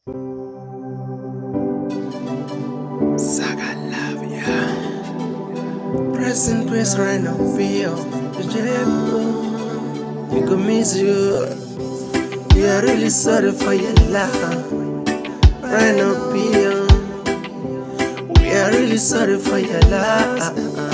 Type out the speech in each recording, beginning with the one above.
Saga love ya. Rest in peace, Rhino Pio. We go miss you. We are really sorry for your love, Rhino Pio. We are really sorry for your love.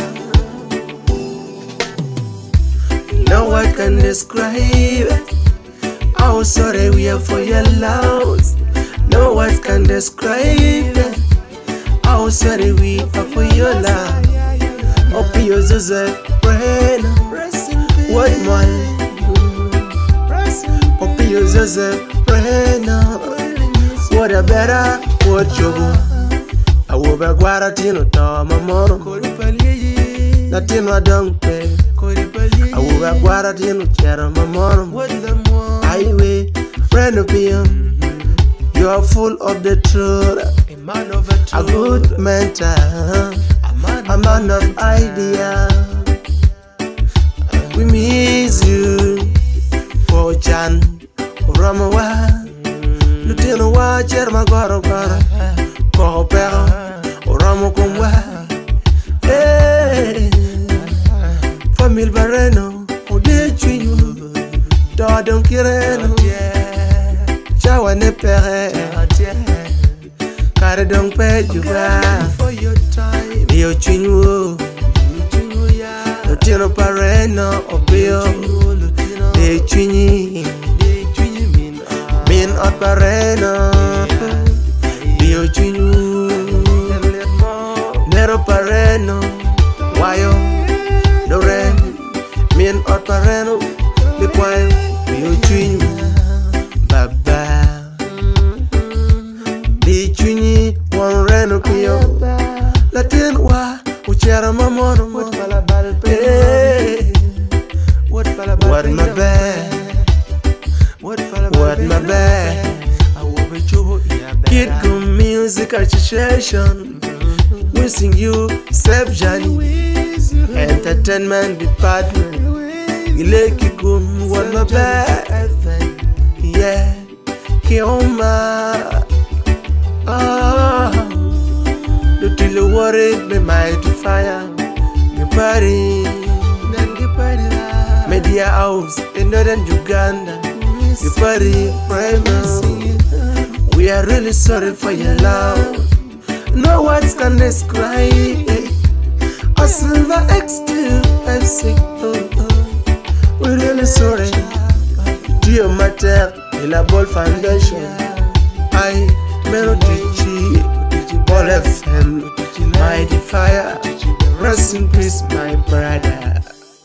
No one can describe how sorry we are for your loss. No words can describe how sorry we are for your love. Opio Joseph Brain, what man? Opio Joseph Brain, what a better, what you I will be guaratino to my mom. Latino don't pay. I will be guaratino to my mom. Highway, friend of you. You are full of the truth, a good mentor, a man of idea. We miss you for Jan Ramawa. Lutino wa cherma goro goro, kohopero Ramo kumwa. Hey, famil bareno, ode chuyu, dodon kireno. Chawa ne pere, kare dong pe juba. Dio chinwo, Lutino pareno opio. De chini, min ot pareno. Dio chinwo, nero pareno. Wayo, dore, min ot pareno. Bikwayo, dio chinwo. Chuni one reno pio Latin wa uchera mamono what my bad what my bad Kid Kum Music Association wishing you safe journey Entertainment Department Ileki Kum what my bad yeah Kioma you till worried be mighty fire. You party, media house in northern Uganda. You party, privacy. We are really sorry for your love. No words can describe a silver X2 F6. We're really sorry. Dear Mater, in a ball foundation. I Melody Ball FM, Mighty Fire, rest in peace, my brother.